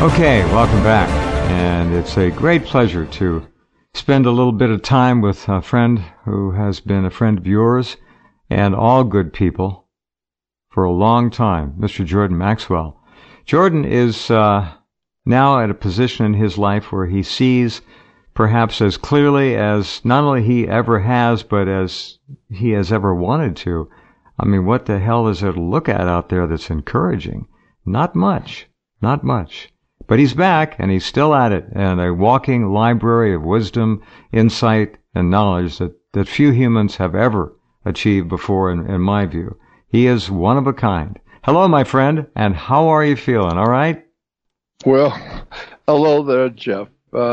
Okay, welcome back. And it's a great pleasure to spend a little bit of time with a friend who has been a friend of yours and all good people for a long time, Mr. Jordan Maxwell. Jordan is now at a position in his life where he sees perhaps as clearly as not only he ever has, but as he has ever wanted to. I mean, what the hell is there to look at out there that's encouraging? Not much. Not much. But he's back, and he's still at it, and a walking library of wisdom, insight, and knowledge that few humans have ever achieved before, in my view. He is one of a kind. Hello, my friend, and how are you feeling? All right? Well, hello there, Jeff.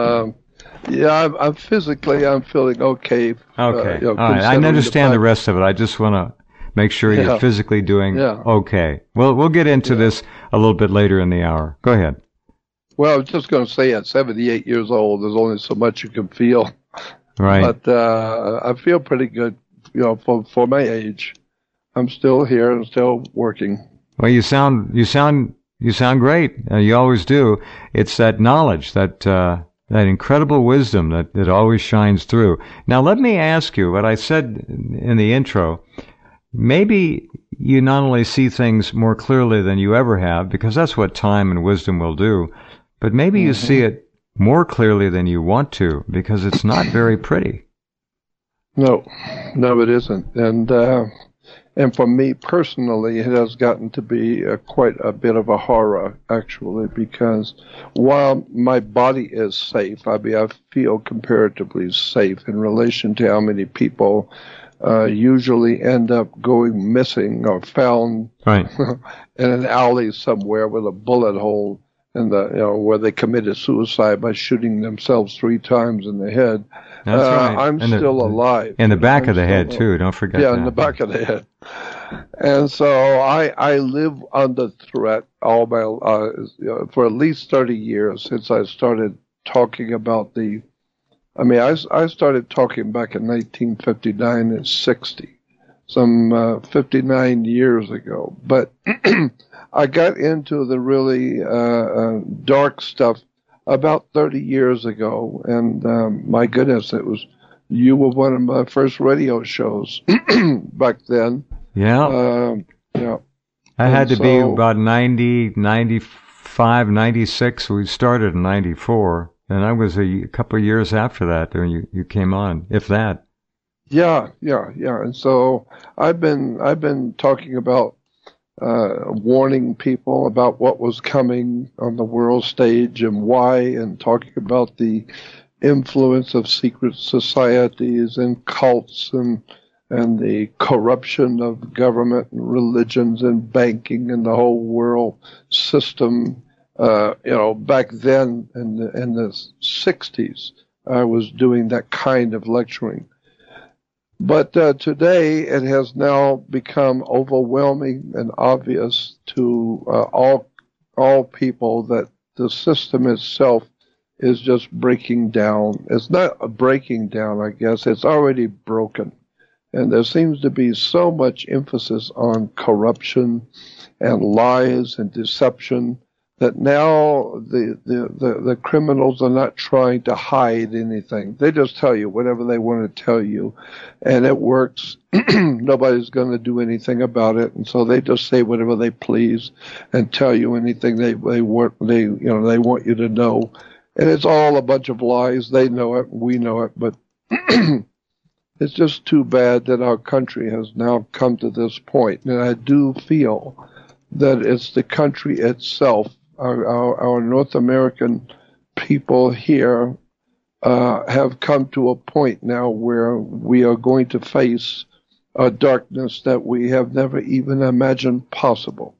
I'm physically, I'm feeling okay. Okay. All right. I understand the rest of it. I just want to make sure you're physically doing okay. Well, we'll get into this a little bit later in the hour. Go ahead. Well, I was just going to say at 78 years old, there's only so much you can feel. Right. But I feel pretty good, for my age. I'm still here and still working. Well, you sound great. You always do. It's that knowledge, that incredible wisdom that always shines through. Now, let me ask you what I said in the intro. Maybe you not only see things more clearly than you ever have, because that's what time and wisdom will do, but maybe you see it more clearly than you want to, because it's not very pretty. No, it isn't. And for me personally, it has gotten to be quite a bit of a horror, actually, because while my body is safe, I feel comparatively safe in relation to how many people usually end up going missing or found right. in an alley somewhere with a bullet hole in where they committed suicide by shooting themselves 3 times in the head. That's right. I'm still alive. In the back of the head, too. Don't forget that. Yeah, in the back of the head. And so I live under threat all my for at least 30 years since I started talking about I started talking back in 1959 and 60, some 59 years ago. But I got into the really dark stuff about 30 years ago, and my goodness, you were one of my first radio shows back then. Yeah. I had to be about 90, 95, 96. We started in 94. And I was a couple of years after that when you came on, if that. Yeah. And so I've been talking about warning people about what was coming on the world stage and why, and talking about the influence of secret societies and cults and the corruption of government and religions and banking and the whole world system. Back then in the 60s, I was doing that kind of lecturing. But today it has now become overwhelming and obvious to all people that the system itself is just breaking down. It's not a breaking down, I guess. It's already broken. And there seems to be so much emphasis on corruption and lies and deception that now the criminals are not trying to hide anything. They just tell you whatever they want to tell you, and it works. Nobody's going to do anything about it, and so they just say whatever they please and tell you anything they want you to know. And it's all a bunch of lies. They know it, we know it, but it's just too bad that our country has now come to this point. And I do feel that it's the country itself. Our North American people here have come to a point now where we are going to face a darkness that we have never even imagined possible.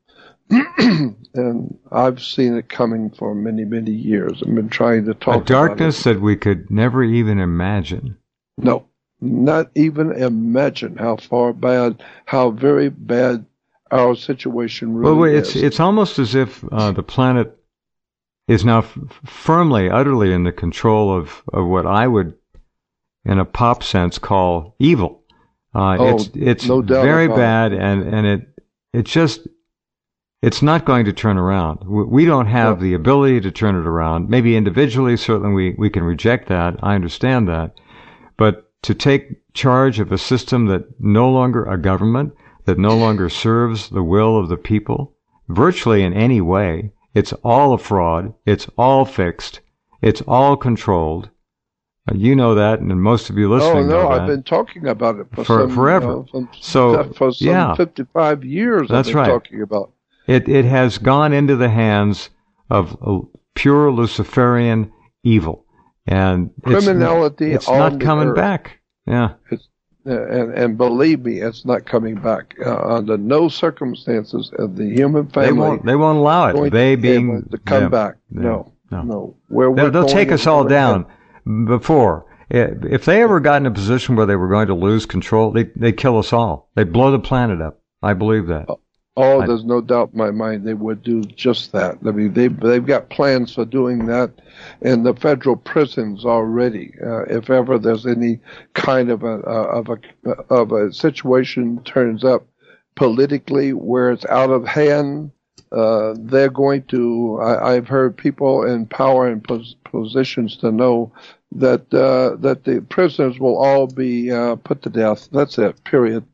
And I've seen it coming for many, many years. I've been trying to talk about it. A darkness that we could never even imagine. No, not even imagine how very bad our situation really is. It's almost as if the planet is now firmly, utterly in the control of what I would, in a pop sense, call evil. It's no doubt very about bad, it. and it just it's not going to turn around. We don't have the ability to turn it around. Maybe individually, certainly we can reject that. I understand that. But to take charge of a system that no longer a government, that no longer serves the will of the people, virtually in any way, it's all a fraud. It's all fixed. It's all controlled. You know that, and most of you listening know that. I've been talking about it for forever. For some 55 years. That's I've been talking about it has gone into the hands of pure Luciferian evil, and criminality. It's not coming back. Yeah, and believe me, it's not coming back under no circumstances of the human family. They won't allow it. They being to come back. No. They'll take us all down. Before, if they ever got in a position where they were going to lose control, they'd kill us all. They'd blow the planet up. I believe that. There's no doubt in my mind they would do just that. I mean, they've got plans for doing that in the federal prisons already. If ever there's any kind of a situation turns up politically where it's out of hand, they're going to. I've heard people in power and positions to know that the prisoners will all be put to death. That's it. Period.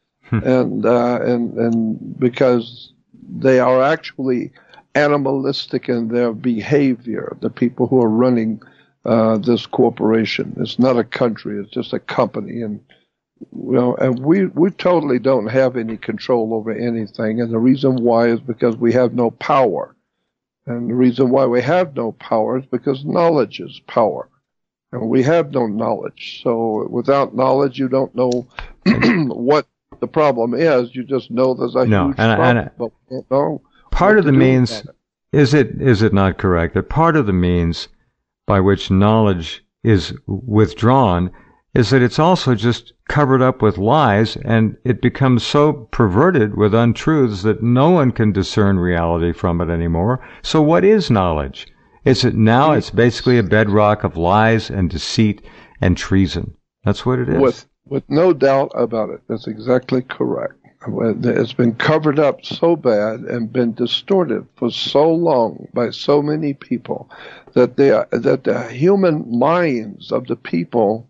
and because they are actually animalistic in their behavior. The people who are running this corporation. It's not a country. It's just a company. And we totally don't have any control over anything. And the reason why is because we have no power. And the reason why we have no power is because knowledge is power. And we have no knowledge. So without knowledge, you don't know what the problem is. You just know there's a huge problem. But we don't know part of the means, is it not correct that part of the means by which knowledge is withdrawn is that it's also just covered up with lies, and it becomes so perverted with untruths that no one can discern reality from it anymore. So what is knowledge? It's basically a bedrock of lies and deceit and treason. That's what it is. With no doubt about it. That's exactly correct. It's been covered up so bad and been distorted for so long by so many people that the human minds of the people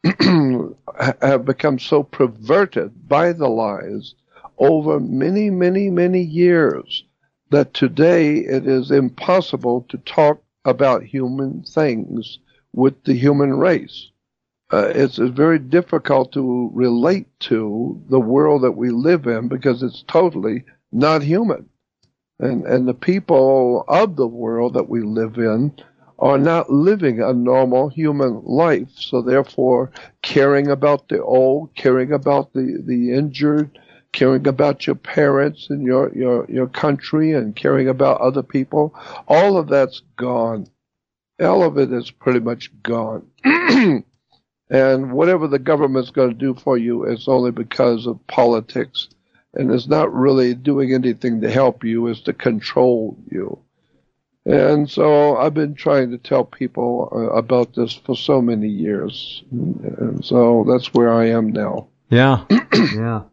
have become so perverted by the lies over many, many, many years that today it is impossible to talk about human things with the human race. It's very difficult to relate to the world that we live in because it's totally not human. And the people of the world that we live in are not living a normal human life. So therefore, caring about the old, caring about the injured, caring about your parents and your country, and caring about other people, all of that's gone. All of it is pretty much gone. And whatever the government's going to do for you is only because of politics. And it's not really doing anything to help you, it's to control you. And so I've been trying to tell people about this for so many years. And so that's where I am now. Yeah. Yeah.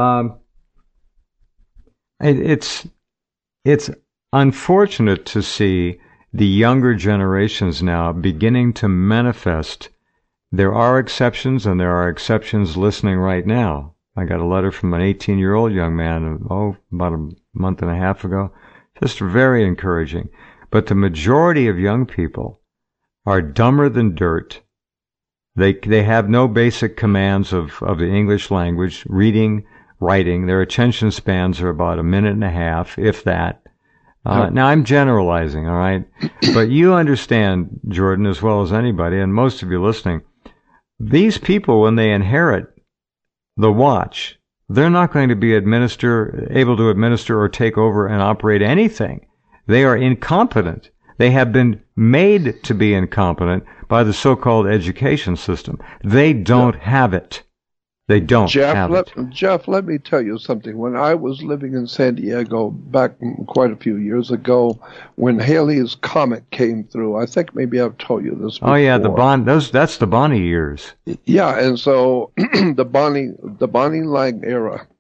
It's unfortunate to see the younger generations now beginning to manifest. There are exceptions, and there are exceptions listening right now. I got a letter from an 18-year-old young man, about a month and a half ago. Just very encouraging. But the majority of young people are dumber than dirt. They have no basic commands of the English language, reading, writing. Their attention spans are about a minute and a half, if that. Now, I'm generalizing, all right? But you understand, Jordan, as well as anybody, and most of you listening, these people, when they inherit the watch, they're not going to be able to administer or take over and operate anything. They are incompetent. They have been made to be incompetent by the so-called education system. They don't have it. They don't have it. Jeff, let me tell you something. When I was living in San Diego back quite a few years ago, when Halley's Comet came through, I think maybe I've told you this before. Oh yeah, that's the Bonnie years. Yeah, and so the Bonnie Lang era,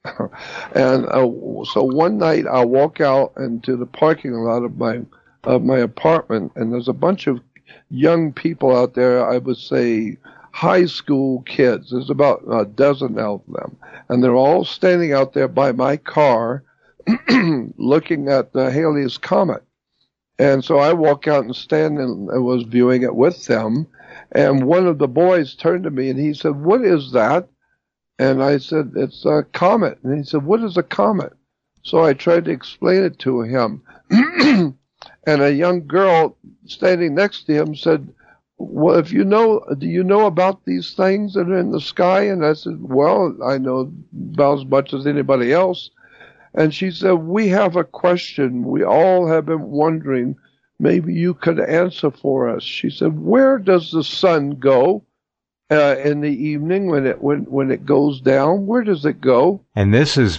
And so one night I walk out into the parking lot of my apartment, and there's a bunch of young people out there. I would say high school kids. There's about a dozen of them, and they're all standing out there by my car, looking at the Halley's Comet. And so I walk out and stand and I was viewing it with them. And one of the boys turned to me and he said, "What is that?" And I said, "It's a comet." And he said, "What is a comet?" So I tried to explain it to him. And a young girl standing next to him said, "Well, do you know about these things that are in the sky?" And I said, "Well, I know about as much as anybody else." And she said, "We have a question. We all have been wondering. Maybe you could answer for us." She said, "Where does the sun go in the evening when it goes down? Where does it go?" And this is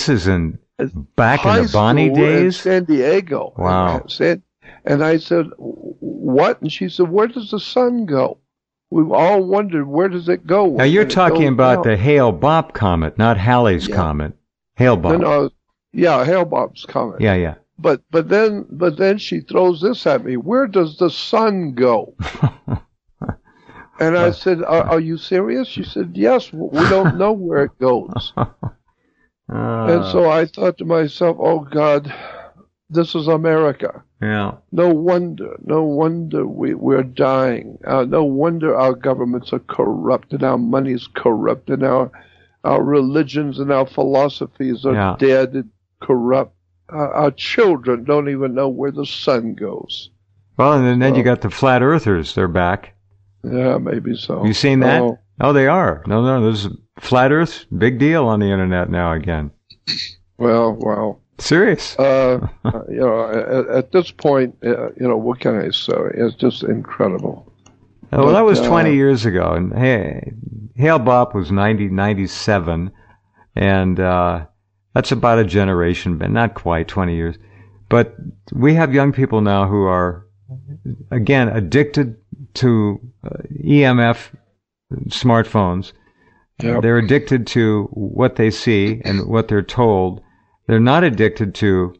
back in the Bonnie days? In San Diego. Wow. And I said, "What?" And she said, "Where does the sun go? We've all wondered, where does it go?" Now you're talking about the Hale-Bopp comet, not Halley's Comet. Hale-Bopp. No, yeah, Hale-Bopp's comet. Yeah. But then she throws this at me. "Where does the sun go?" And I said, "Are you serious?" She said, "Yes, we don't know where it goes." And so I thought to myself, "Oh God, this is America." Yeah. No wonder we're dying. No wonder our governments are corrupt and our money's corrupt and our religions and our philosophies are dead and corrupt. Our children don't even know where the sun goes. Well, and then you got the flat earthers. They're back. Yeah, maybe so. You seen that? Oh, they are. No, there's flat earth. Big deal on the internet now again. Well. Serious. At this point, what can I say? It's just incredible. Well, that was 20 years ago, and Hale-Bopp was 97, and that's about a generation, but not quite 20 years. But we have young people now who are, again, addicted to EMF smartphones. Yep. They're addicted to what they see and what they're told. They're not addicted to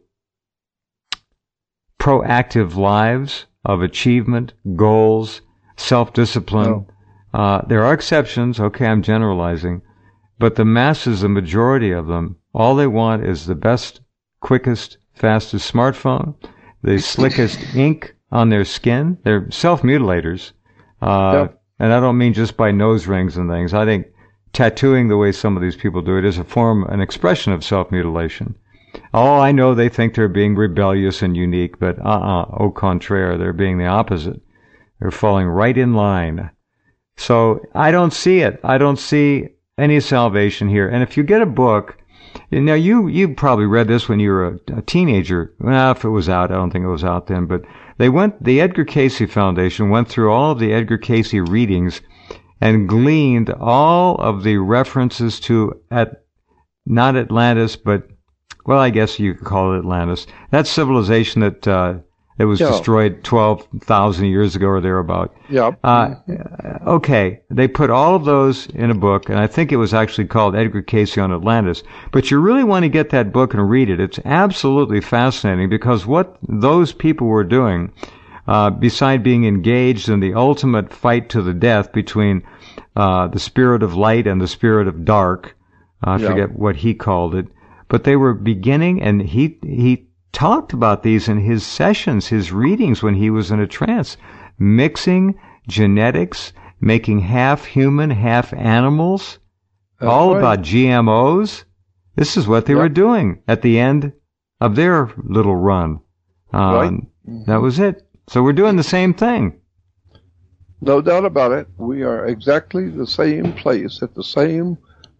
proactive lives of achievement, goals, self-discipline. No. There are exceptions. Okay, I'm generalizing. But the masses, the majority of them, all they want is the best, quickest, fastest smartphone, the slickest ink on their skin. They're self-mutilators. Yep. And I don't mean just by nose rings and things. I think tattooing the way some of these people do it is an expression of self-mutilation. Oh, I know they think they're being rebellious and unique, but au contraire, they're being the opposite. They're falling right in line. So I don't see it. I don't see any salvation here. And if you get a book, now you probably read this when you were a teenager. Well, if it was out, I don't think it was out then, but the Edgar Cayce Foundation went through all of the Edgar Cayce readings and gleaned all of the references to, not Atlantis, but, well, I guess you could call it Atlantis. That civilization that it was destroyed 12,000 years ago or thereabout. Yeah. Okay, they put all of those in a book, and I think it was actually called Edgar Cayce on Atlantis. But you really want to get that book and read it. It's absolutely fascinating because what those people were doing, beside being engaged in the ultimate fight to the death between the spirit of light and the spirit of dark, I forget what he called it, but they were beginning, and he talked about these in his sessions, his readings when he was in a trance, mixing genetics, making half human, half animals, all about GMOs. This is what they were doing at the end of their little run. That was it. So we're doing the same thing. No doubt about it. We are exactly the same place at the same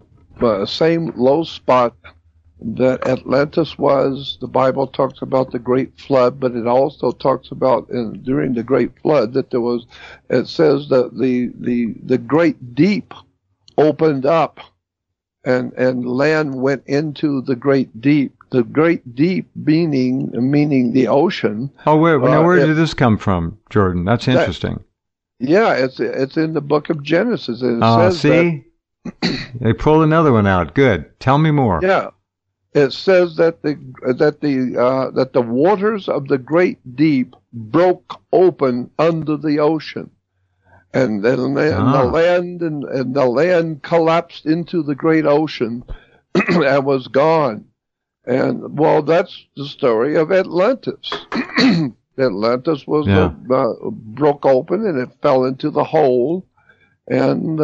low spot that Atlantis was. The Bible talks about the great flood, but it also talks about during the great flood that it says that the great deep opened up and land went into the great deep. The great deep meaning the ocean. Oh, where did this come from, Jordan? That's interesting. It's in the book of Genesis. And it says see? They pulled another one out. Good. Tell me more. Yeah. It says that the waters of the great deep broke open under the ocean, and then the land collapsed into the great ocean and was gone. And well, that's the story of Atlantis. Atlantis was broke open and it fell into the hole, and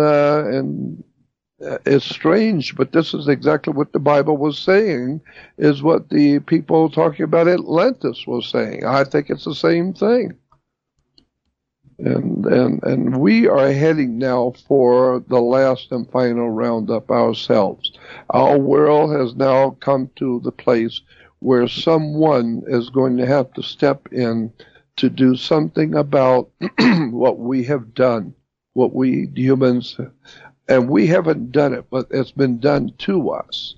it's strange, but this is exactly what the Bible was saying, is what the people talking about Atlantis was saying. I think it's the same thing. And we are heading now for the last and final roundup ourselves. Our world has now come to the place where someone is going to have to step in to do something about what we have done, what we humans, and we haven't done it, but it's been done to us.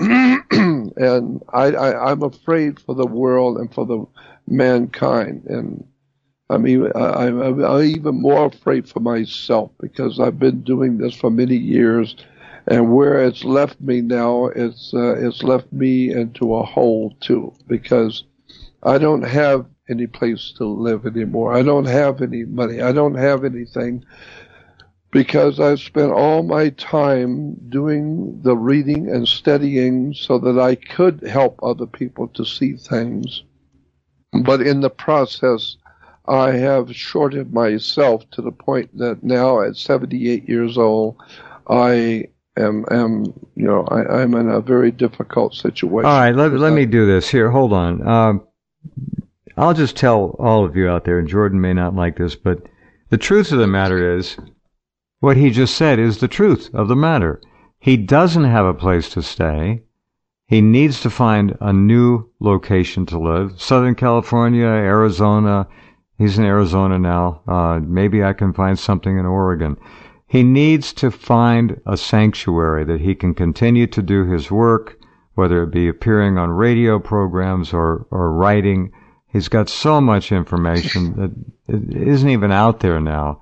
And I'm afraid for the world and for the mankind. And I mean, I'm even more afraid for myself, because I've been doing this for many years, and where it's left me now, it's left me into a hole too, because I don't have any place to live anymore. I don't have any money. I don't have anything, because I've spent all my time doing the reading and studying so that I could help other people to see things. But in the process, I have shorted myself to the point that now at 78 years old, I am I'm in a very difficult situation. All right, let me do this here. Hold on. I'll just tell all of you out there, and Jordan may not like this, but the truth of the matter is, what he just said is the truth of the matter. He doesn't have a place to stay. He needs to find a new location to live. Southern California, Arizona. He's in Arizona now. Maybe I can find something in Oregon. He needs to find a sanctuary that he can continue to do his work, whether it be appearing on radio programs or writing. He's got so much information that it isn't even out there now.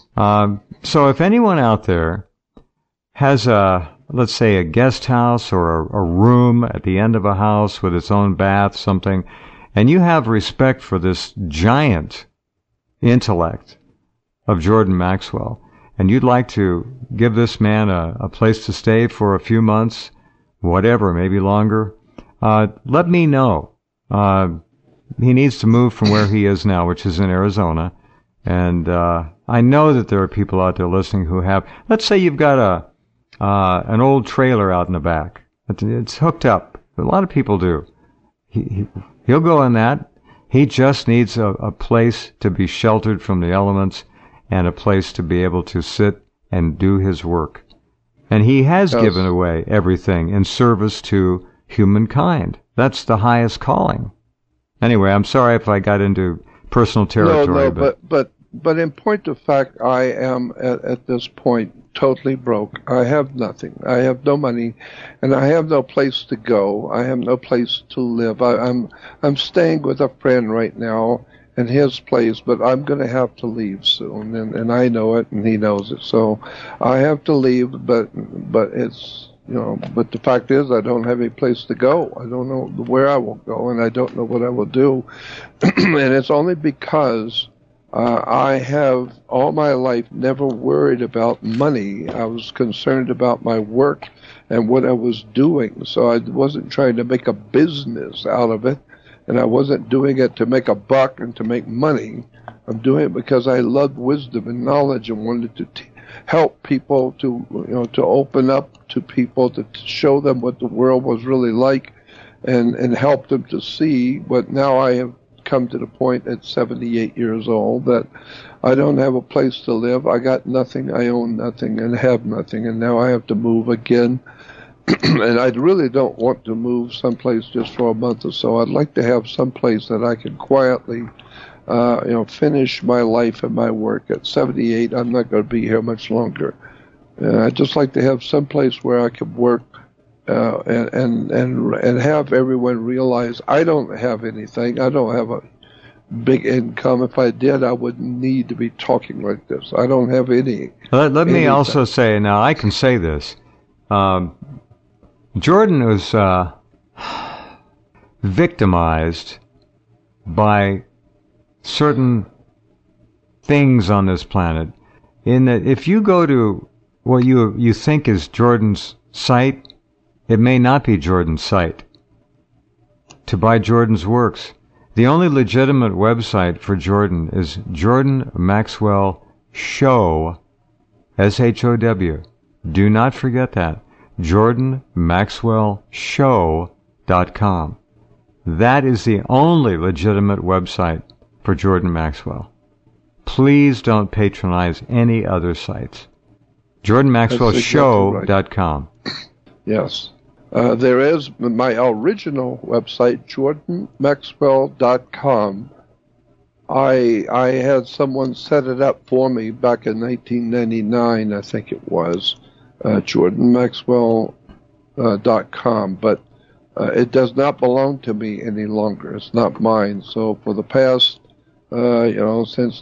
So if anyone out there has let's say a guest house or a room at the end of a house with its own bath, something, and you have respect for this giant intellect of Jordan Maxwell, and you'd like to give this man a place to stay for a few months, whatever, maybe longer, let me know. He needs to move from where he is now, which is in Arizona. And I know that there are people out there listening who have, let's say you've got an old trailer out in the back. It's hooked up. A lot of people do. He'll go in that. He just needs a place to be sheltered from the elements and a place to be able to sit and do his work. And he has given away everything in service to humankind. That's the highest calling. Anyway, I'm sorry if I got into personal territory. No, but in point of fact, I am at this point totally broke. I have nothing. I have no money, and I have no place to go. I have no place to live. I'm staying with a friend right now in his place, but I'm going to have to leave soon, and I know it, and he knows it. So I have to leave, but it's, but the fact is I don't have any place to go. I don't know where I will go, and I don't know what I will do. And it's only because I have all my life never worried about money. I was concerned about my work and what I was doing. So I wasn't trying to make a business out of it, and I wasn't doing it to make a buck and to make money. I'm doing it because I loved wisdom and knowledge and wanted to help people to open up to people, to show them what the world was really like, and help them to see. But now I have come to the point at 78 years old that I don't have a place to live. I got nothing. I own nothing and have nothing. And now I have to move again. And I really don't want to move someplace just for a month or so. I'd like to have someplace that I can quietly, finish my life and my work. At 78, I'm not going to be here much longer. I'd just like to have someplace where I could work and have everyone realize I don't have anything. I don't have big income. If I did, I wouldn't need to be talking like this. I don't have any. Let me also say, now I can say this. Jordan was victimized by certain things on this planet, in that if you go to what you think is Jordan's site, it may not be Jordan's site to buy Jordan's works. The only legitimate website for Jordan is Jordan Maxwell Show, SHOW. Do not forget that. JordanMaxwellShow.com. That is the only legitimate website for Jordan Maxwell. Please don't patronize any other sites. JordanMaxwellShow.com. Yes. There is my original website, JordanMaxwell.com. I had someone set it up for me back in 1999, I think it was, JordanMaxwell.com, but it does not belong to me any longer. It's not mine. So for the past, since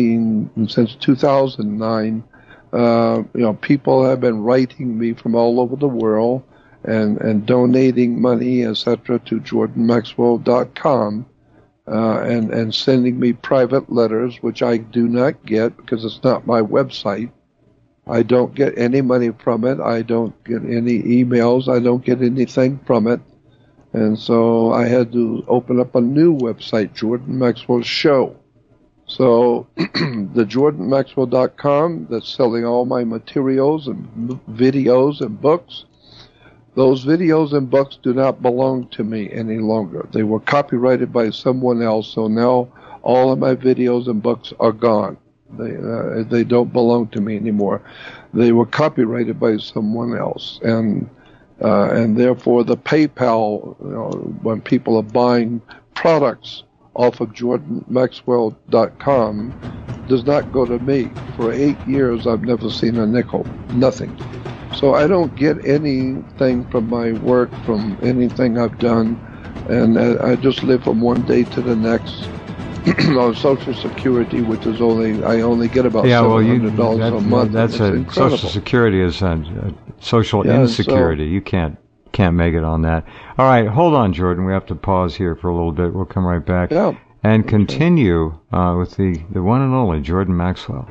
2009, people have been writing me from all over the world and donating money, etc., to JordanMaxwell.com, and sending me private letters, which I do not get because it's not my website. I don't get any money from it. I don't get any emails. I don't get anything from it. And so I had to open up a new website, Jordan Maxwell Show. So the JordanMaxwell.com, that's selling all my materials and videos and books. Those videos and books do not belong to me any longer. They were copyrighted by someone else, so now all of my videos and books are gone. They don't belong to me anymore. They were copyrighted by someone else, and therefore the PayPal, when people are buying products off of JordanMaxwell.com, does not go to me. For 8 years, I've never seen a nickel, nothing. So I don't get anything from my work, from anything I've done, and I just live from one day to the next on Social Security, which is I only get about $700 a month. That's Social Security is social insecurity. You can't make it on that. All right, hold on, Jordan. We have to pause here for a little bit. We'll come right back and continue with the one and only Jordan Maxwell.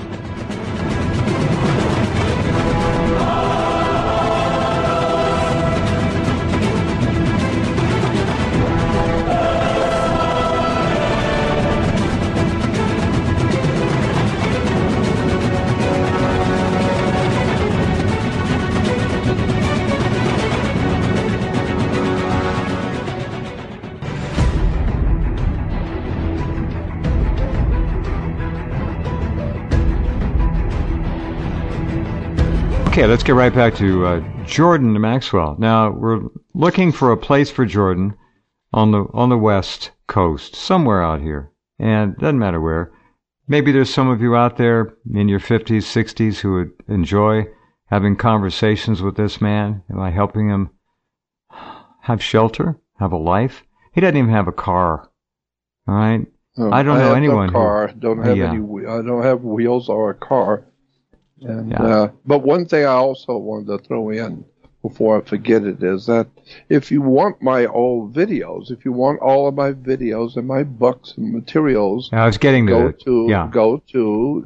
Okay, let's get right back to Jordan Maxwell. Now, we're looking for a place for Jordan on the West Coast, somewhere out here. And it doesn't matter where. Maybe there's some of you out there in your 50s, 60s who would enjoy having conversations with this man. Am I helping him have shelter, have a life? He doesn't even have a car. All right? No, I don't know anyone who... I don't have wheels or a car. And but one thing I also wanted to throw in before I forget it is that if you want my old videos, if you want all of my videos and my books and materials, I was getting go to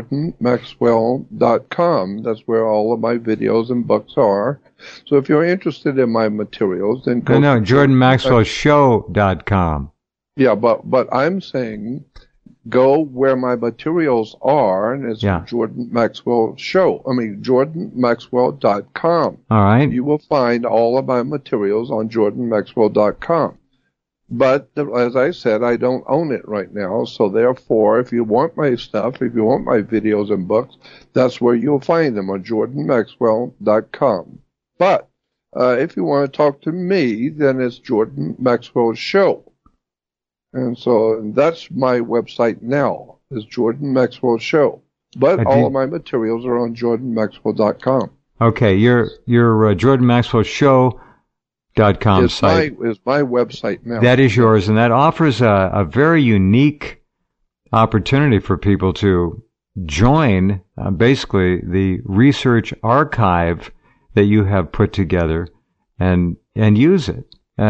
JordanMaxwell.com. That's where all of my videos and books are. So if you're interested in my materials, then go to JordanMaxwellShow.com. Yeah, but I'm saying go where my materials are, and it's Jordan Maxwell Show. JordanMaxwell.com. All right. You will find all of my materials on JordanMaxwell.com. But as I said, I don't own it right now. So therefore, if you want my stuff, if you want my videos and books, that's where you'll find them, on JordanMaxwell.com. But if you want to talk to me, then it's Jordan Maxwell Show. And so that's my website now, is Jordan Maxwell Show. But all of my materials are on JordanMaxwell.com. Okay, your Jordan Maxwell Show .com site. Is my website now. That is yours, and that offers a very unique opportunity for people to join basically the research archive that you have put together and use it.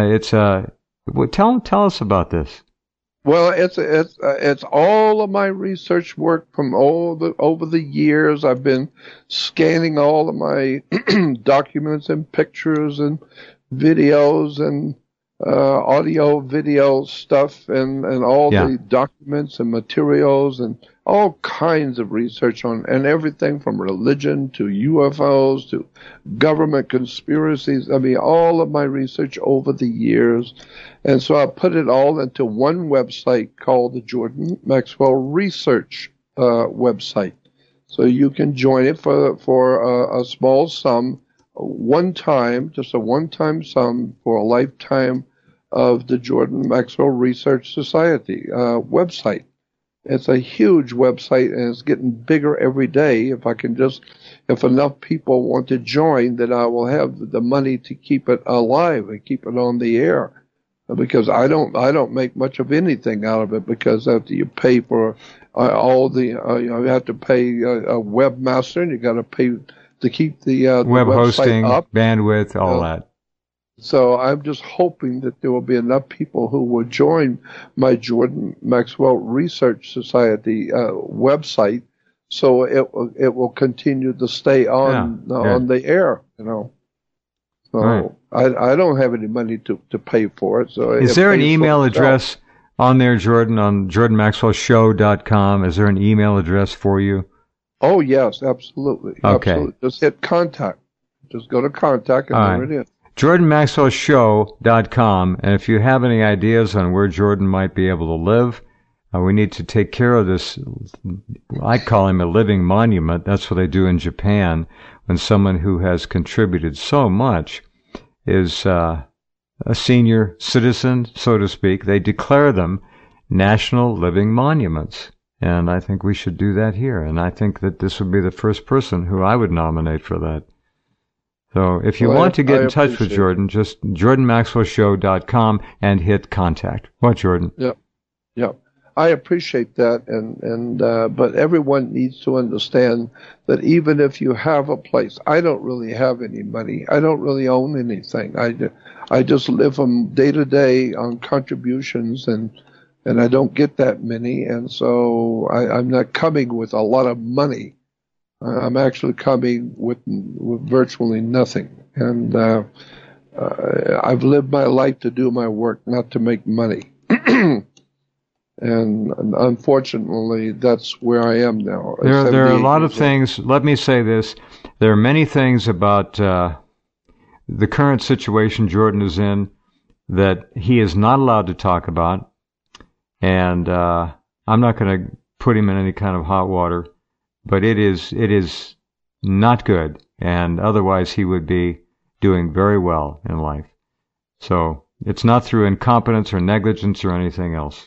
Tell us about this. Well, it's all of my research work from over the years. I've been scanning all of my documents and pictures and videos and audio, video stuff, and all the documents and materials and all kinds of research on and everything from religion to UFOs to government conspiracies. I mean, all of my research over the years. And so I put it all into one website called the Jordan Maxwell Research website. So you can join it for a small sum, just a one-time sum for a lifetime of the Jordan Maxwell Research Society website. It's a huge website, and it's getting bigger every day. If enough people want to join, then I will have the money to keep it alive and keep it on the air. Because I don't make much of anything out of it, because after you pay for you have to pay a webmaster, and you got to pay to keep the web hosting, up, bandwidth, all that. So I'm just hoping that there will be enough people who will join my Jordan Maxwell Research Society website, so it will continue to stay on the air. So right. I don't have any money to pay for it. So is there an email address on there, Jordan, on jordanmaxwellshow.com? Is there an email address for you? Oh, yes, absolutely. Okay. Absolutely. Just hit contact. Just go to contact, and there it is. jordanmaxwellshow.com. And if you have any ideas on where Jordan might be able to live, we need to take care of this. I call him a living monument. That's what they do in Japan when someone who has contributed so much is a senior citizen, so to speak. They declare them national living monuments. And I think we should do that here. And I think that this would be the first person who I would nominate for that. So if you want to get in touch with Jordan, just jordanmaxwellshow.com and hit contact. What, Jordan? Yeah. I appreciate that, but everyone needs to understand that even if you have a place, I don't really have any money. I don't really own anything. I just live from day to day on contributions, and I don't get that many, and so I'm not coming with a lot of money. I'm actually coming with virtually nothing, and I've lived my life to do my work, not to make money. And unfortunately, that's where I am now. There are a lot of things. Let me say this. There are many things about the current situation Jordan is in that he is not allowed to talk about. And I'm not going to put him in any kind of hot water, but it is not good. And otherwise, he would be doing very well in life. So it's not through incompetence or negligence or anything else.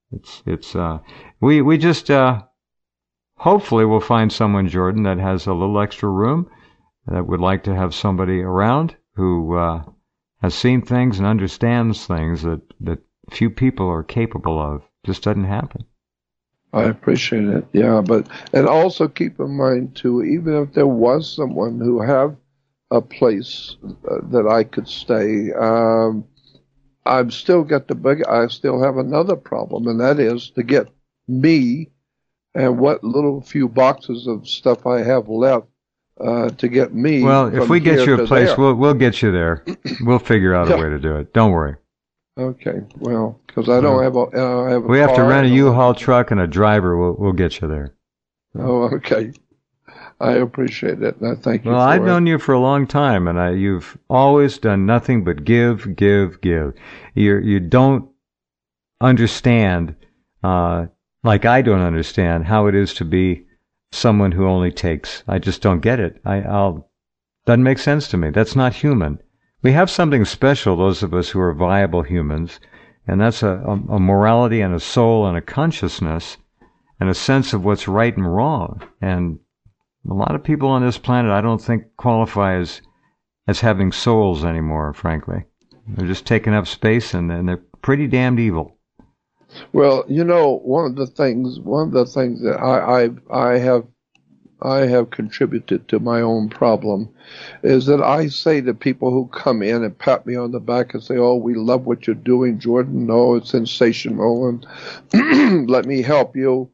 We just hopefully we'll find someone, Jordan, that has a little extra room, that would like to have somebody around who has seen things and understands things that few people are capable of. Just doesn't happen. I appreciate it. Yeah, and also keep in mind too, even if there was someone who have a place that I could stay, I still have another problem, and that is to get me and what little few boxes of stuff I have left to get me. Well, if we get you a place, we'll get you there. We'll figure out a way to do it. Don't worry. Okay. Well, because I don't have a. We have to rent a U-Haul truck and a driver. We'll get you there. Oh, okay. I appreciate it, and I thank you. Well, I've known you for a long time, and you've always done nothing but give. You don't understand, like I don't understand, how it is to be someone who only takes. I just don't get it. Doesn't make sense to me. That's not human. We have something special, those of us who are viable humans, and that's a morality and a soul and a consciousness and a sense of what's right and wrong. And a lot of people on this planet I don't think qualify as having souls anymore, frankly. They're just taking up space, and they're pretty damned evil. Well, one of the things that I have contributed to my own problem is that I say to people who come in and pat me on the back and say, "Oh, we love what you're doing, Jordan. No, it's sensational, and let me help you."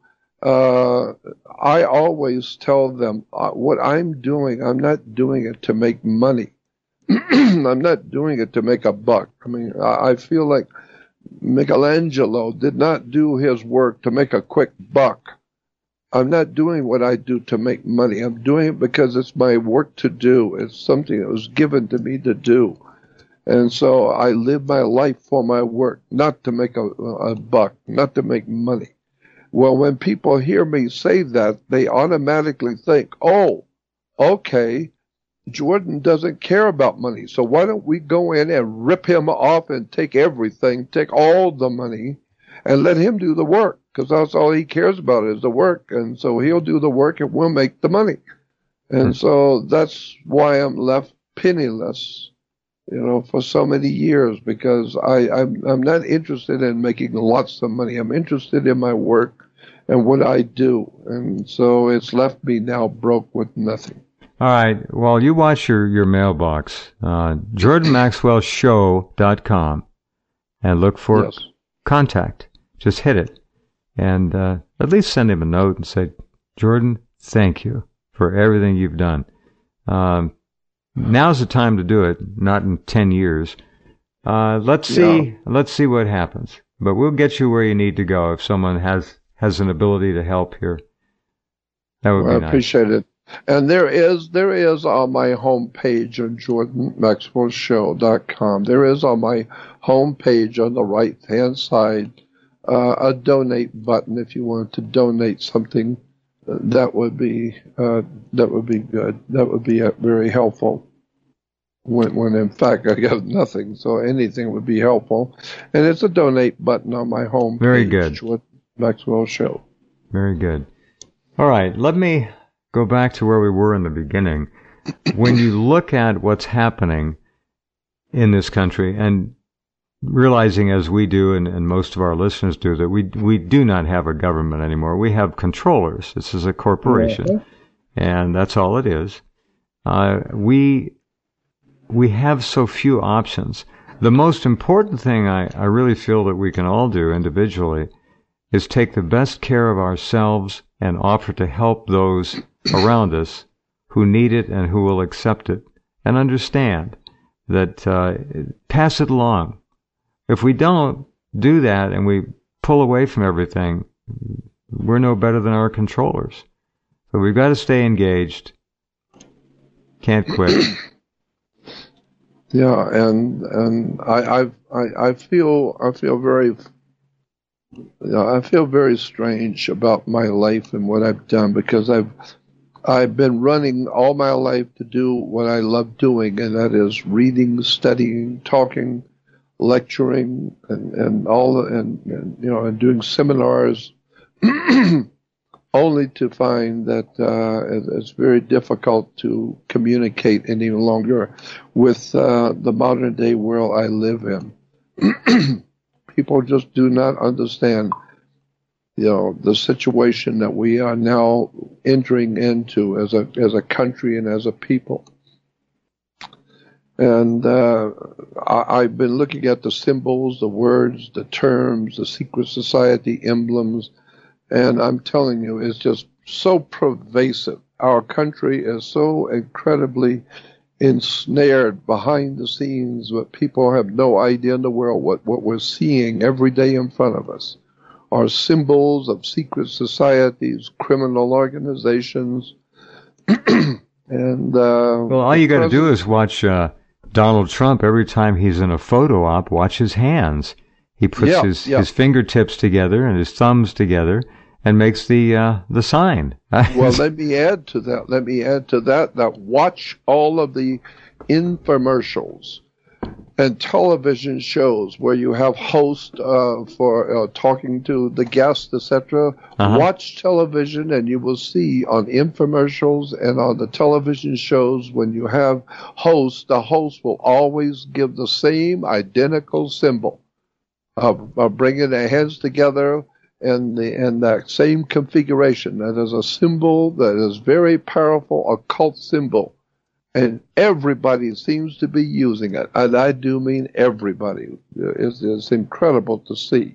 I always tell them what I'm doing. I'm not doing it to make money. I'm not doing it to make a buck. I mean, I feel like Michelangelo did not do his work to make a quick buck. I'm not doing what I do to make money. I'm doing it because it's my work to do. It's something that was given to me to do. And so I live my life for my work, not to make a buck, not to make money. Well, when people hear me say that, they automatically think, "Oh, okay, Jordan doesn't care about money. So why don't we go in and rip him off and take everything, take all the money, and let him do the work? Because that's all he cares about is the work. And so he'll do the work and we'll make the money." And so that's why I'm left penniless, for so many years, because I'm not interested in making lots of money. I'm interested in my work and what I do. And so it's left me now broke with nothing. All right. Well, you watch your mailbox, JordanMaxwellShow.com, and look for contact. Just hit it. And at least send him a note and say, "Jordan, thank you for everything you've done. Now's the time to do it, not in 10 years. Let's see what happens. But we'll get you where you need to go if someone has an ability to help here. That would be nice. I appreciate it. And there is on my homepage on JordanMaxwellShow.com, there is on my homepage on the right-hand side a donate button if you want to donate something. That would be good. That would be very helpful. When in fact I got nothing, so anything would be helpful. And it's a donate button on my homepage. Very good. Jordan Maxwell Show. Very good. All right, let me go back to where we were in the beginning. When you look at what's happening in this country, and realizing as we do, and most of our listeners do, that we do not have a government anymore. We have controllers. This is a corporation, and that's all it is. We have so few options. The most important thing I really feel that we can all do individually is take the best care of ourselves and offer to help those around us who need it and who will accept it and understand that, pass it along. If we don't do that and we pull away from everything, we're no better than our controllers. So we've got to stay engaged. Can't quit. Yeah, and I feel very strange about my life and what I've done, because I've been running all my life to do what I love doing, and that is reading, studying, talking, lecturing, and doing seminars, only to find that it's very difficult to communicate any longer with the modern day world I live in. People just do not understand, the situation that we are now entering into as a country and as a people. And I've been looking at the symbols, the words, the terms, the secret society emblems, and I'm telling you, it's just so pervasive. Our country is so incredibly ensnared behind the scenes, but people have no idea in the world what we're seeing every day in front of us are symbols of secret societies, criminal organizations, and well, all you got to do is watch Donald Trump. Every time he's in a photo op, watch his hands. He puts his fingertips together and his thumbs together and makes the sign. Well, let me add to that. That watch all of the infomercials. and television shows where you have hosts for talking to the guests, etc. Watch television, and you will see on infomercials and on the television shows when you have hosts, the host will always give the same identical symbol of bringing their hands together in that same configuration. That is a symbol that is very powerful, occult symbol. And everybody seems to be using it. And I do mean everybody. It's incredible to see.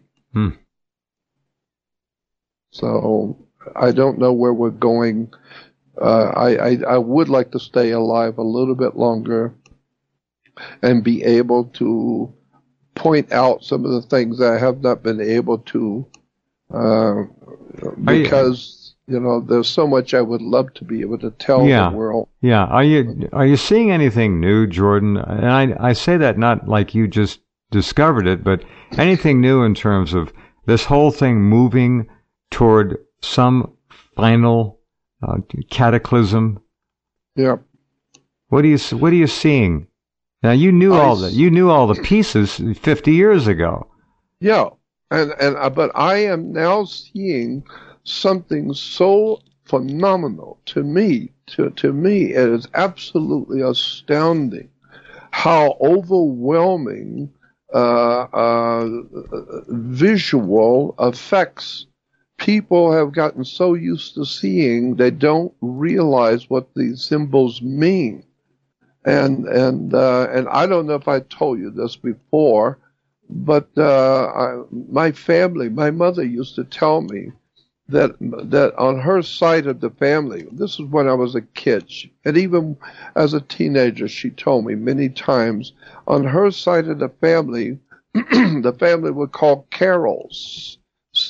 So I don't know where we're going. I would like to stay alive a little bit longer and be able to point out some of the things that I have not been able to because... there's so much I would love to be able to tell the world. Yeah. Are you seeing anything new, Jordan? And I say that not like you just discovered it, but anything new in terms of this whole thing moving toward some final cataclysm? Yeah. What are you seeing? Now you knew all the pieces 50 years ago. Yeah. But I am now seeing something so phenomenal to me. To me, it is absolutely astounding how overwhelming visual effects people have gotten so used to seeing they don't realize what these symbols mean. And I don't know if I told you this before, but my family, my mother used to tell me that on her side of the family, this is when I was a kid, and even as a teenager, she told me many times, on her side of the family, the family would call Carrolls,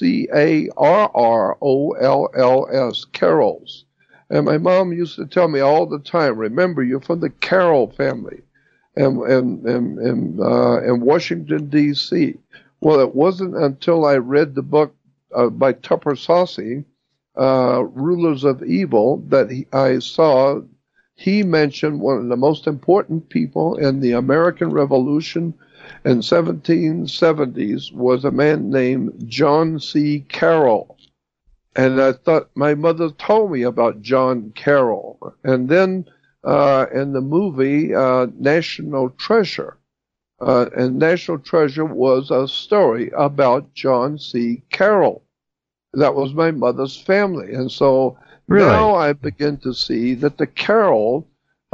Carrolls, Carrolls. And my mom used to tell me all the time, remember, you're from the Carroll family in Washington, D.C. Well, it wasn't until I read the book by Tupper Saucy, Rulers of Evil, that I saw he mentioned one of the most important people in the American Revolution in 1770s was a man named John C. Carroll. And I thought my mother told me about John Carroll. And then in the movie National Treasure, and National Treasure was a story about John C. Carroll. That was my mother's family. And so now I begin to see that the Carroll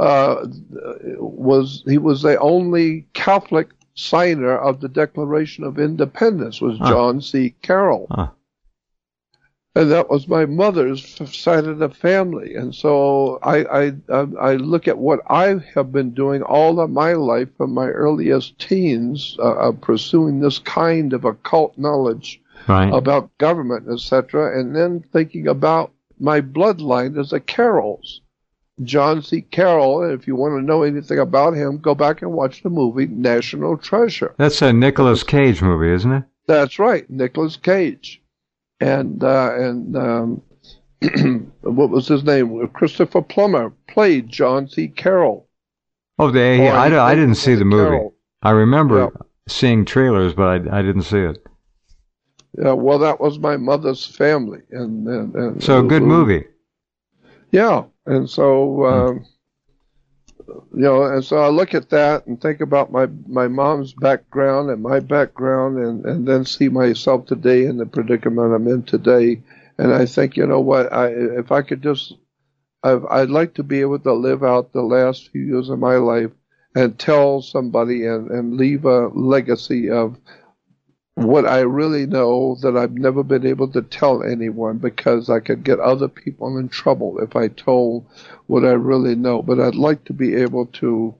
was the only Catholic signer of the Declaration of Independence was John C. Carroll. And that was my mother's side of the family. And so I look at what I have been doing all of my life from my earliest teens, pursuing this kind of occult knowledge about government, etc., and then thinking about my bloodline as a Carrolls. John C. Carroll, and if you want to know anything about him, go back and watch the movie National Treasure. That's a Nicolas Cage movie, isn't it? That's right, Nicolas Cage. And what was his name? Christopher Plummer played John C. Carroll. Oh, I didn't see the movie. Carroll. I remember seeing trailers, but I didn't see it. Yeah, well, that was my mother's family, and so a good movie. Yeah, and so and so I look at that and think about my mom's background and my background, and then see myself today in the predicament I'm in today, and I think, you know what, if I could just, I'd like to be able to live out the last few years of my life and tell somebody and leave a legacy of what I really know that I've never been able to tell anyone, because I could get other people in trouble if I told what I really know. But I'd like to be able to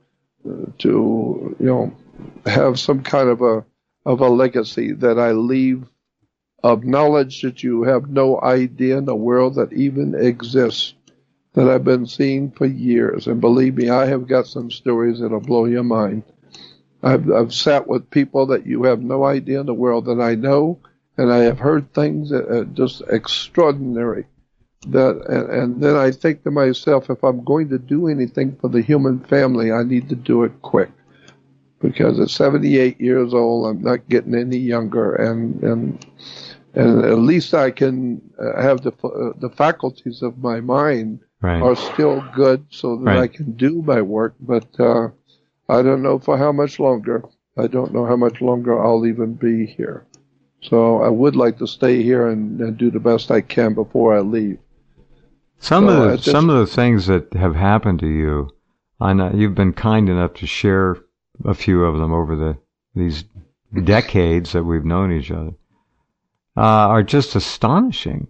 have some kind of a legacy that I leave of knowledge that you have no idea in the world that even exists, that I've been seeing for years. And believe me, I have got some stories that'll blow your mind. I've sat with people that you have no idea in the world that I know, and I have heard things that are just extraordinary. And then I think to myself, if I'm going to do anything for the human family, I need to do it quick, because at 78 years old, I'm not getting any younger, and at least I can have the faculties of my mind are still good, so that I can do my work. But I don't know for how much longer. I don't know how much longer I'll even be here. So I would like to stay here and do the best I can before I leave. Some of the things that have happened to you, I know you've been kind enough to share a few of them over these decades that we've known each other, are just astonishing.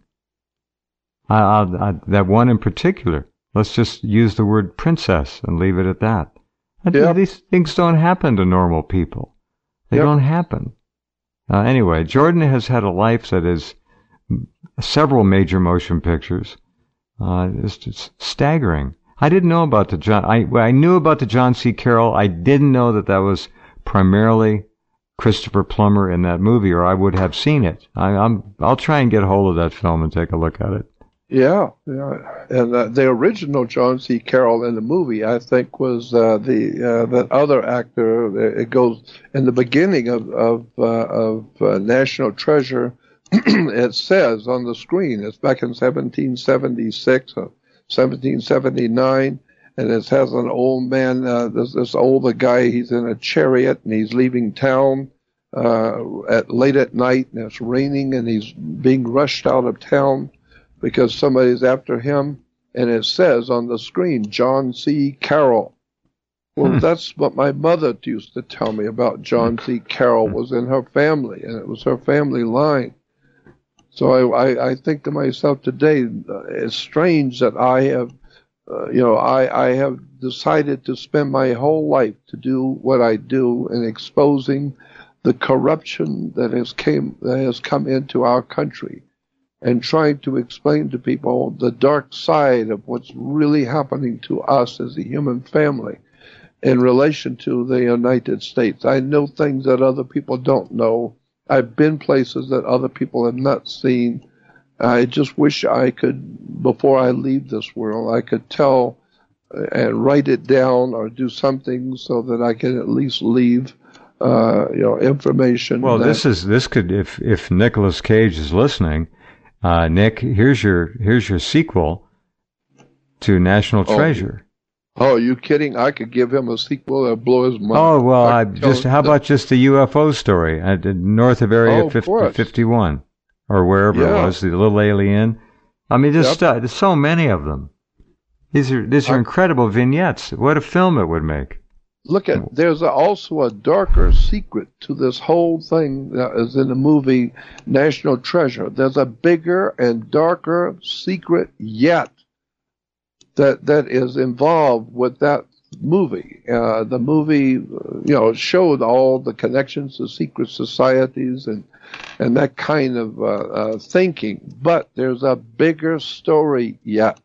That one in particular, let's just use the word princess and leave it at that. These things don't happen to normal people. They don't happen. Anyway, Jordan has had a life that is several major motion pictures. It's just staggering. I didn't know about the John. I knew about the John C. Carroll. I didn't know that was primarily Christopher Plummer in that movie, or I would have seen it. I'll try and get a hold of that film and take a look at it. Yeah. And the original John C. Carroll in the movie, I think, was that other actor. It goes in the beginning of National Treasure. It says on the screen, it's back in 1776 or 1779, and it has an old man, this older guy, he's in a chariot, and he's leaving town late at night, and it's raining, and he's being rushed out of town because somebody's after him, and it says on the screen, John C. Carroll. Well, that's what my mother used to tell me about John C. Carroll was in her family, and it was her family line. So I think to myself today, it's strange that I have, I have decided to spend my whole life to do what I do in exposing the corruption that has come into our country, and trying to explain to people the dark side of what's really happening to us as a human family in relation to the United States. I know things that other people don't know. I've been places that other people have not seen. I just wish I could, before I leave this world, I could tell and write it down or do something so that I can at least leave, information. Well, this could, if Nicolas Cage is listening, Nick, here's your sequel to National Treasure. Oh, are you kidding? I could give him a sequel that would blow his mind. Oh, well, how about just the UFO story north of Area 51 or wherever it was, the little alien? I mean, there's so many of them. These are incredible vignettes. What a film it would make. Look there's also a darker secret to this whole thing that is in the movie National Treasure. There's a bigger and darker secret yet that is involved with that movie. The movie, showed all the connections to secret societies and that kind of thinking. But there's a bigger story yet.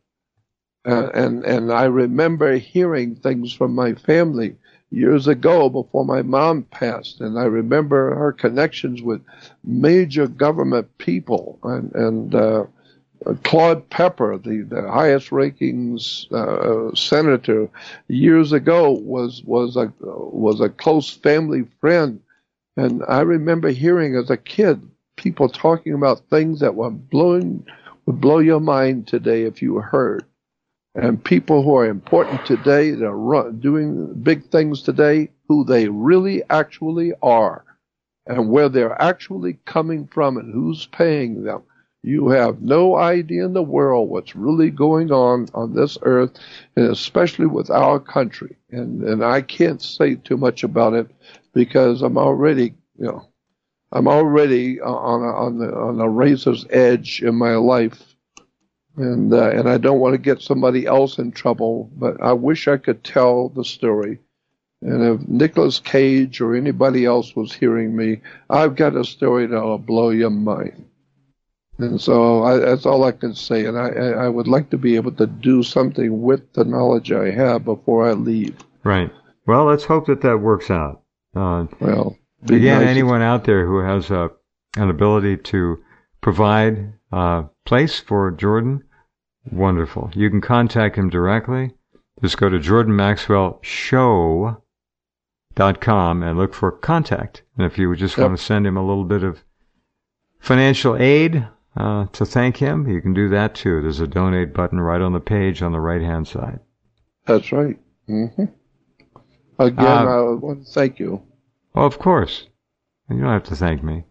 And I remember hearing things from my family years ago before my mom passed, and I remember her connections with major government people and Claude Pepper, the highest rankings senator, years ago was a close family friend, and I remember hearing as a kid people talking about things that would blow your mind today if you heard. And people who are important today, that are doing big things today, who they really actually are, and where they're actually coming from, and who's paying them. You have no idea in the world what's really going on this earth, and especially with our country. And I can't say too much about it because I'm already on a razor's edge in my life, and I don't want to get somebody else in trouble. But I wish I could tell the story. And if Nicolas Cage or anybody else was hearing me, I've got a story that'll blow your mind. And so that's all I can say. And I would like to be able to do something with the knowledge I have before I leave. Right. Well, let's hope that works out. Again, anyone out there who has an ability to provide a place for Jordan, wonderful. You can contact him directly. Just go to JordanMaxwellShow.com. jordan.com and look for contact. And if you just want to send him a little bit of financial aid to thank him, you can do that too. There's a donate button right on the page on the right-hand side. That's right. Mm-hmm. Again, I want to thank you. Oh, of course. You don't have to thank me.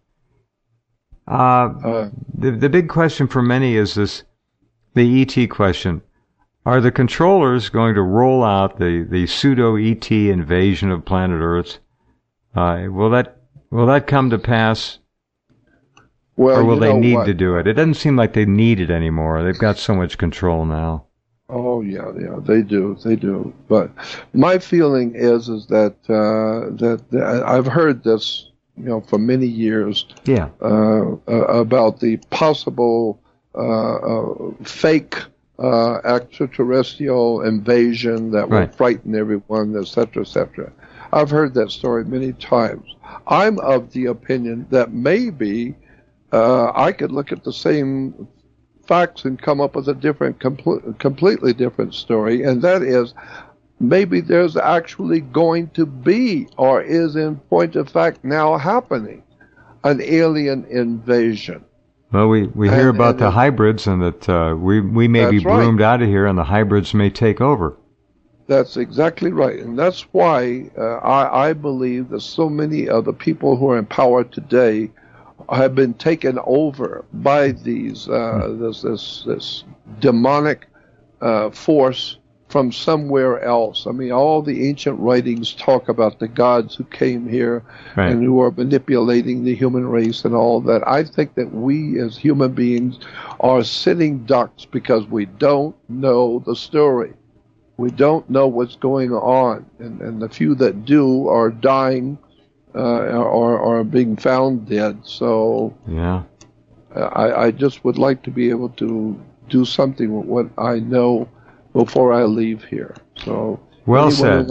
The big question for many is the ET question. Are the controllers going to roll out the pseudo-ET invasion of planet Earth? Will that come to pass? Well, or will they need to do it? It doesn't seem like they need it anymore. They've got so much control now. Oh yeah, they do. But my feeling is that I've heard this, for many years. Yeah. About the possible fake extraterrestrial invasion that will frighten everyone, etc., etc. I've heard that story many times. I'm of the opinion that maybe I could look at the same facts and come up with a completely different story, and that is maybe there's actually going to be, or is in point of fact now happening, an alien invasion. Well, we hear about the hybrids, and that we may be bloomed out of here, and the hybrids may take over. That's exactly right, and that's why I believe that so many of the people who are in power today have been taken over by these this demonic force from somewhere else. I mean, all the ancient writings talk about the gods who came here and who are manipulating the human race and all that. I think that we as human beings are sitting ducks because we don't know the story. We don't know what's going on, and the few that do are dying or being found dead. So yeah, I just would like to be able to do something with what I know before I leave here. So well said.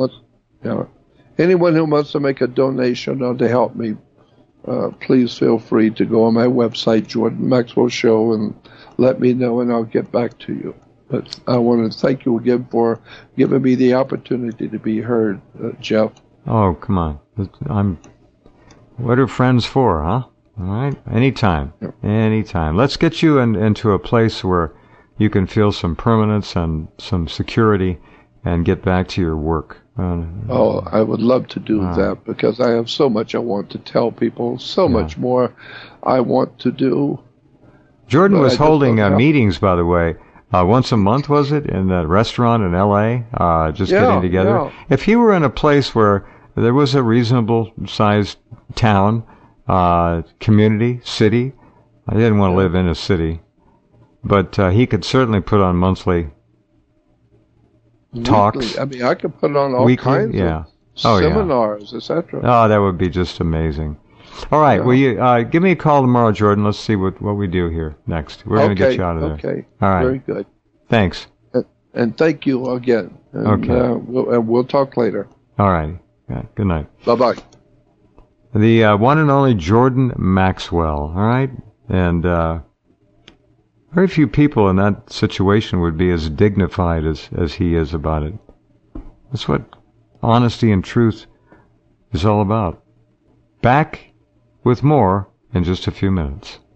Anyone who wants to make a donation or to help me, please feel free to go on my website, Jordan Maxwell Show, and let me know, and I'll get back to you. But I want to thank you again for giving me the opportunity to be heard, Jeff. Oh, come on. What are friends for, huh? All right? Anytime. Yep. Anytime. Let's get you into a place where you can feel some permanence and some security and get back to your work. I would love to do that because I have so much I want to tell people, so much more I want to do. Jordan was holding meetings, by the way, once a month, was it, in that restaurant in L.A., getting together? Yeah. If he were in a place where there was a reasonable-sized town, community, city, I didn't want to live in a city, but he could certainly put on monthly talks. I mean, I could put on all kinds of seminars, etc. Oh, that would be just amazing. All right, will you give me a call tomorrow, Jordan? Let's see what we do here next. We're going to get you out of there. Okay. All right. Very good. Thanks. And thank you again. And, we'll talk later. All right. Yeah, good night. Bye-bye. The one and only Jordan Maxwell, all right? And very few people in that situation would be as dignified as he is about it. That's what honesty and truth is all about. Back with more in just a few minutes.